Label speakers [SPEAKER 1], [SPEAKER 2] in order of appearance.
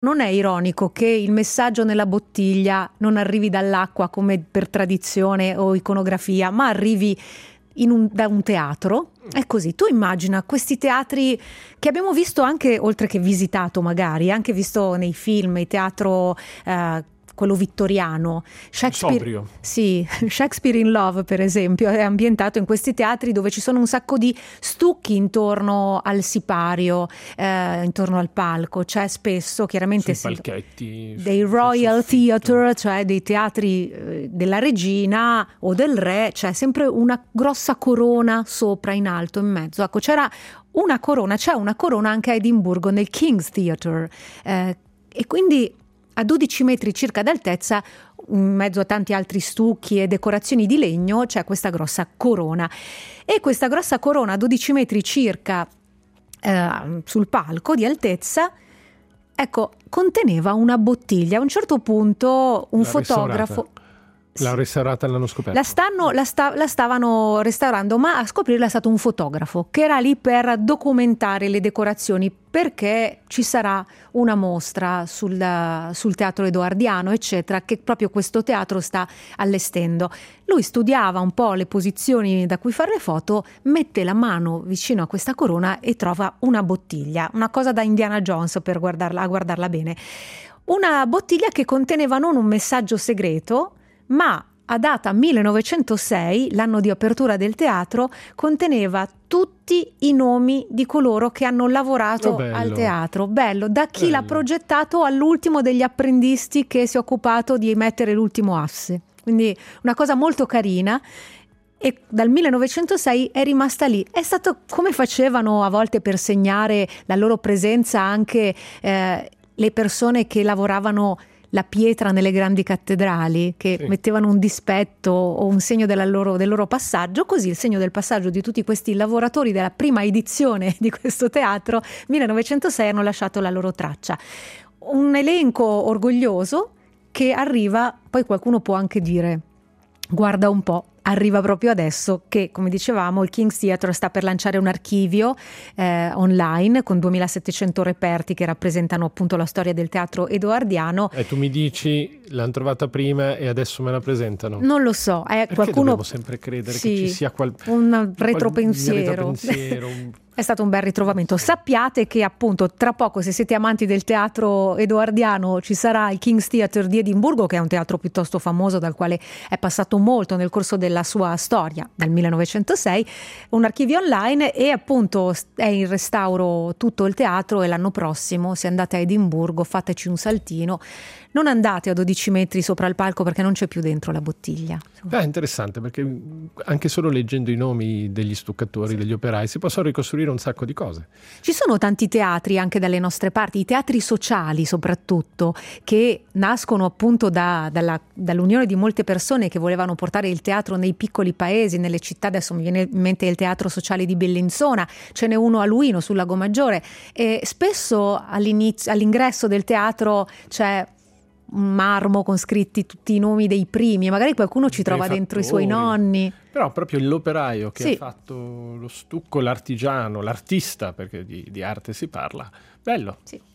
[SPEAKER 1] Non è ironico che il messaggio nella bottiglia non arrivi dall'acqua come per tradizione o iconografia, ma arrivi da un teatro? È così. Tu immagina questi teatri che abbiamo visto anche, oltre che visitato magari, anche visto nei film, il teatro quello vittoriano, Shakespeare,
[SPEAKER 2] sobrio.
[SPEAKER 1] sì, Shakespeare in Love per esempio è ambientato in questi teatri dove ci sono un sacco di stucchi intorno al sipario, intorno al palco, c'è spesso chiaramente
[SPEAKER 2] palchetti,
[SPEAKER 1] dei Royal Theatre, cioè dei teatri della regina o del re, c'è sempre una grossa corona sopra, in alto, in mezzo. Ecco, c'è una corona anche a Edimburgo nel King's Theatre, e quindi a 12 metri circa d'altezza, in mezzo a tanti altri stucchi e decorazioni di legno, c'è questa grossa corona. E questa grossa corona a 12 metri circa sul palco di altezza, ecco, conteneva una bottiglia. A un certo punto un fotografo...
[SPEAKER 2] L'ha restaurata l'anno scoperto.
[SPEAKER 1] La stavano restaurando, ma a scoprirla è stato un fotografo che era lì per documentare le decorazioni, perché ci sarà una mostra sul teatro edoardiano, eccetera, che proprio questo teatro sta allestendo. Lui studiava un po' le posizioni da cui fare le foto, mette la mano vicino a questa corona e trova una bottiglia, una cosa da Indiana Jones per guardarla bene. Una bottiglia che conteneva non un messaggio segreto, ma a data 1906, l'anno di apertura del teatro, conteneva tutti i nomi di coloro che hanno lavorato al teatro. Bello, da chi l'ha progettato all'ultimo degli apprendisti che si è occupato di mettere l'ultimo asse. Quindi una cosa molto carina. E dal 1906 è rimasta lì. È stato come facevano a volte per segnare la loro presenza anche le persone che lavoravano la pietra nelle grandi cattedrali, che mettevano un dispetto o un segno del loro passaggio. Così il segno del passaggio di tutti questi lavoratori della prima edizione di questo teatro 1906 hanno lasciato la loro traccia. Un elenco orgoglioso che arriva, poi qualcuno può anche dire guarda un po', arriva proprio adesso che, come dicevamo, il King's Theatre sta per lanciare un archivio online con 2700 reperti che rappresentano appunto la storia del teatro edoardiano.
[SPEAKER 2] E tu mi dici l'hanno trovata prima e adesso me la presentano?
[SPEAKER 1] Non lo so, qualcuno
[SPEAKER 2] dobbiamo sempre credere che ci sia
[SPEAKER 1] un retropensiero. È stato un bel ritrovamento. Sappiate che appunto tra poco, se siete amanti del teatro edoardiano, ci sarà il King's Theatre di Edimburgo, che è un teatro piuttosto famoso, dal quale è passato molto nel corso della sua storia, dal 1906, un archivio online, e appunto è in restauro tutto il teatro, e l'anno prossimo, se andate a Edimburgo, fateci un saltino. Non andate a 12 metri sopra il palco perché non c'è più dentro la bottiglia.
[SPEAKER 2] È interessante, perché anche solo leggendo i nomi degli stuccatori, degli operai, si possono ricostruire un sacco di cose.
[SPEAKER 1] Ci sono tanti teatri anche dalle nostre parti, i teatri sociali soprattutto, che nascono appunto dall'unione di molte persone che volevano portare il teatro nei piccoli paesi, nelle città. Adesso mi viene in mente il teatro sociale di Bellinzona, ce n'è uno a Luino sul Lago Maggiore, e spesso all'ingresso del teatro c'è un marmo con scritti tutti i nomi dei primi, e magari qualcuno ci trova dentro i suoi nonni.
[SPEAKER 2] Però proprio l'operaio che ha fatto lo stucco, l'artigiano, l'artista, perché di arte si parla, bello.
[SPEAKER 1] Sì.